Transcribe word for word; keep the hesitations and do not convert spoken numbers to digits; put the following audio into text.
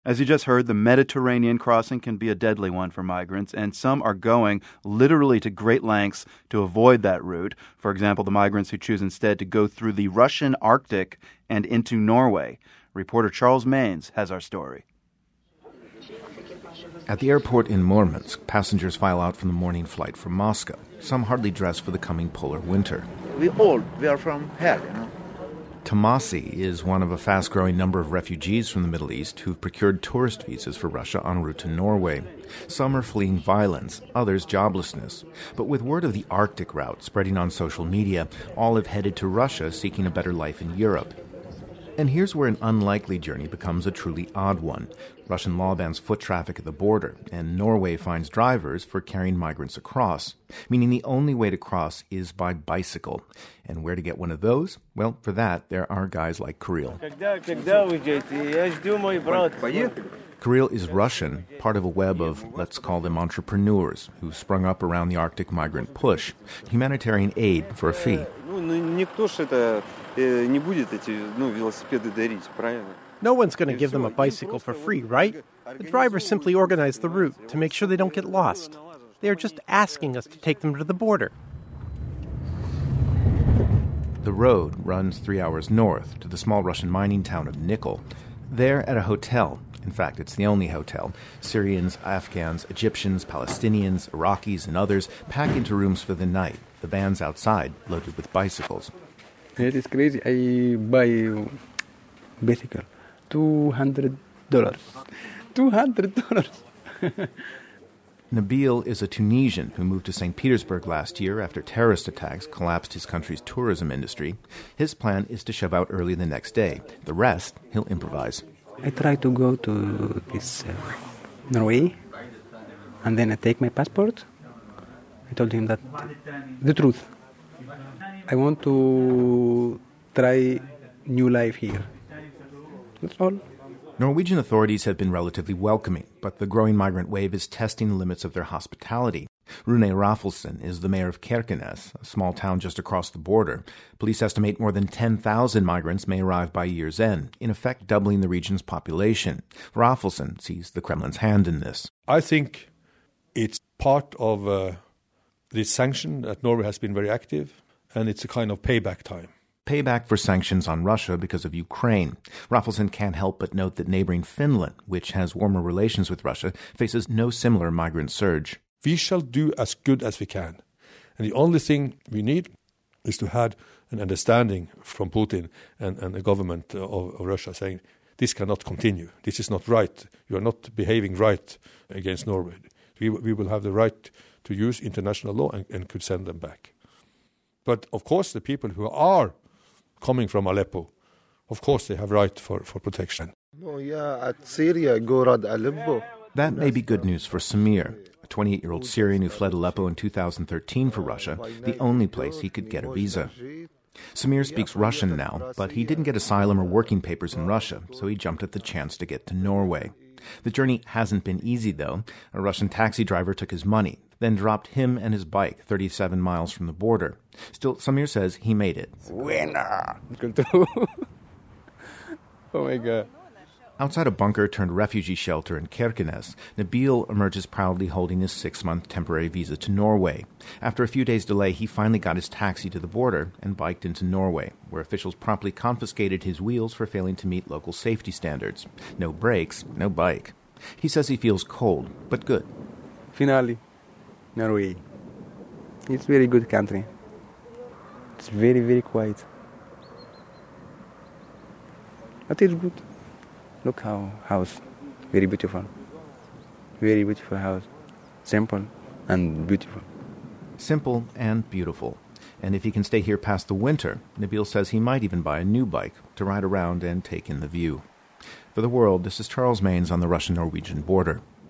As you just heard, the Mediterranean crossing can be a deadly one for migrants, and some are going literally to great lengths to avoid that route. For example, the migrants who choose instead to go through the Russian Arctic and into Norway. Reporter Charles Maines has our story. At the airport in Murmansk, passengers file out from the morning flight from Moscow, some hardly dressed for the coming polar winter. We all, we are from here, you know. Tomasi is one of a fast-growing number of refugees from the Middle East who've procured tourist visas for Russia en route to Norway. Some are fleeing violence, others joblessness. But with word of the Arctic route spreading on social media, all have headed to Russia seeking a better life in Europe. And here's where an unlikely journey becomes a truly odd one. Russian law bans foot traffic at the border, and Norway fines drivers for carrying migrants across, meaning the only way to cross is by bicycle. And where to get one of those? Well, for that, there are guys like Kirill. Kirill is Russian, part of a web of, let's call them entrepreneurs, who sprung up around the Arctic migrant push. Humanitarian aid for a fee. No one's going to give them a bicycle for free, right? The drivers simply organize the route to make sure they don't get lost. They are just asking us to take them to the border. The road runs three hours north to the small Russian mining town of Nikol. There, at a hotel, in fact, it's the only hotel, Syrians, Afghans, Egyptians, Palestinians, Iraqis, and others pack into rooms for the night, the vans outside loaded with bicycles. It is crazy. I buy a bicycle. two hundred dollars. two hundred dollars. Nabil is a Tunisian who moved to Saint Petersburg last year after terrorist attacks collapsed his country's tourism industry. His plan is to shove out early the next day. The rest, he'll improvise. I try to go to this uh, Norway, and then I take my passport. I told him that the truth. I want to try new life here. That's all. Norwegian authorities have been relatively welcoming, but the growing migrant wave is testing the limits of their hospitality. Rune Rafelson is the mayor of Kirkenes, a small town just across the border. Police estimate more than ten thousand migrants may arrive by year's end, in effect doubling the region's population. Rafelson sees the Kremlin's hand in this. I think it's part of uh, this sanction that Norway has been very active, and it's a kind of payback time. Payback for sanctions on Russia because of Ukraine. Rafelson can't help but note that neighboring Finland, which has warmer relations with Russia, faces no similar migrant surge. We shall do as good as we can. And the only thing we need is to have an understanding from Putin and, and the government of, of Russia saying, this cannot continue. This is not right. You are not behaving right against Norway. We, we will have the right to use international law and, and could send them back. But, of course, the people who are coming from Aleppo, of course they have right for, for protection. That may be good news for Samir, a twenty-eight-year-old Syrian who fled Aleppo in two thousand thirteen for Russia, the only place he could get a visa. Samir speaks Russian now, but he didn't get asylum or working papers in Russia, so he jumped at the chance to get to Norway. The journey hasn't been easy, though. A Russian taxi driver took his money, then dropped him and his bike thirty-seven miles from the border. Still, Samir says he made it. Winner! Oh my God. Outside a bunker-turned-refugee shelter in Kirkenes, Nabil emerges proudly holding his six-month temporary visa to Norway. After a few days' delay, he finally got his taxi to the border and biked into Norway, where officials promptly confiscated his wheels for failing to meet local safety standards. No brakes, no bike. He says he feels cold, but good. Finally, Norway. It's a very good country. It's very, very quiet. But it's good. Look how house, very beautiful. Very beautiful house. Simple and beautiful. Simple and beautiful. And if he can stay here past the winter, Nabil says he might even buy a new bike to ride around and take in the view. For The World, this is Charles Maines on the Russian-Norwegian border.